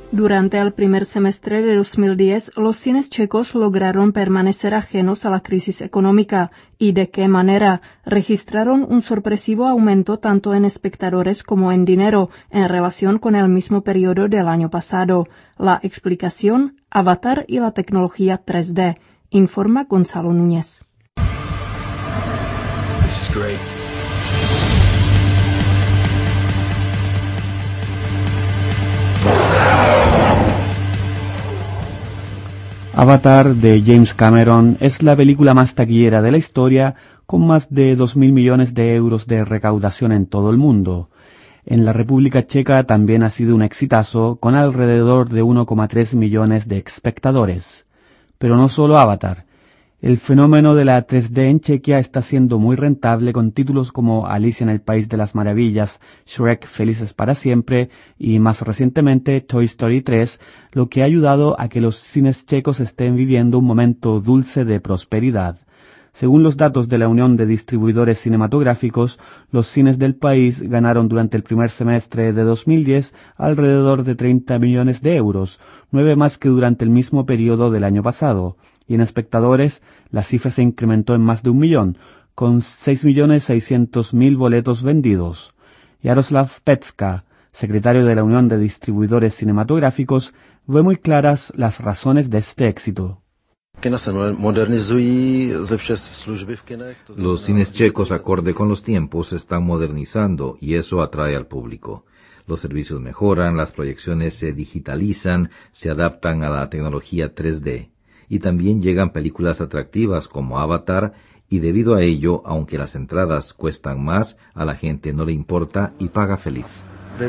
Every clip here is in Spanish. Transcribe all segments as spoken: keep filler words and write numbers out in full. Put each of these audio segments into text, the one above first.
Durante el primer semestre de dos mil diez, los cines checos lograron permanecer ajenos a la crisis económica y, ¿de qué manera?, registraron un sorpresivo aumento tanto en espectadores como en dinero en relación con el mismo periodo del año pasado. La explicación: Avatar y la tecnología tres D, informa Gonzalo Núñez. This is great. Avatar de James Cameron es la película más taquillera de la historia, con más de dos mil millones de euros de recaudación en todo el mundo. En la República Checa también ha sido un exitazo, con alrededor de uno coma tres millones de espectadores. Pero no solo Avatar. El fenómeno de la tres D en Chequia está siendo muy rentable con títulos como Alicia en el País de las Maravillas, Shrek Felices para Siempre y más recientemente Toy Story tres, lo que ha ayudado a que los cines checos estén viviendo un momento dulce de prosperidad. Según los datos de la Unión de Distribuidores Cinematográficos, los cines del país ganaron durante el primer semestre de dos mil diez alrededor de treinta millones de euros, nueve más que durante el mismo periodo del año pasado. Y en espectadores, la cifra se incrementó en más de un millón, con seis millones seiscientos mil boletos vendidos. Jaroslav Pecka, secretario de la Unión de Distribuidores Cinematográficos, ve muy claras las razones de este éxito. Los cines checos, acorde con los tiempos, se están modernizando y eso atrae al público. Los servicios mejoran, las proyecciones se digitalizan, se adaptan a la tecnología tres D. Y también llegan películas atractivas como Avatar, y debido a ello, aunque las entradas cuestan más, a la gente no le importa y paga feliz.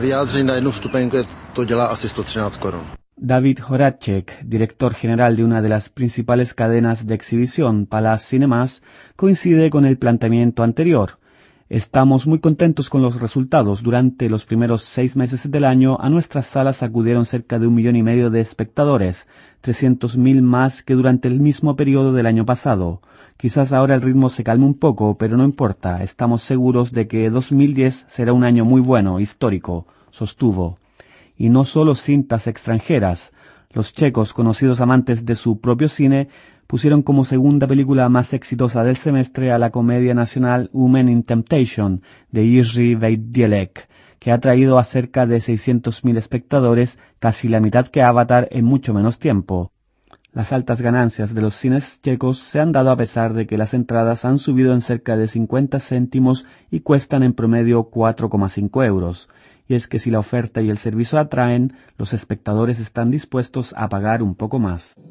David Horacek, director general de una de las principales cadenas de exhibición, Palace Cinemas, coincide con el planteamiento anterior. Estamos muy contentos con los resultados. Durante los primeros seis meses del año a nuestras salas acudieron cerca de un millón y medio de espectadores, trescientos mil más que durante el mismo periodo del año pasado. Quizás ahora el ritmo se calme un poco, pero no importa, estamos seguros de que dos mil diez será un año muy bueno, histórico, sostuvo. Y no solo cintas extranjeras. Los checos, conocidos amantes de su propio cine, pusieron como segunda película más exitosa del semestre a la comedia nacional Women in Temptation, de Jiří Weidělec, que ha traído a cerca de seiscientos mil espectadores, casi la mitad que Avatar en mucho menos tiempo. Las altas ganancias de los cines checos se han dado a pesar de que las entradas han subido en cerca de cincuenta céntimos y cuestan en promedio cuatro coma cinco euros. Y es que si la oferta y el servicio atraen, los espectadores están dispuestos a pagar un poco más.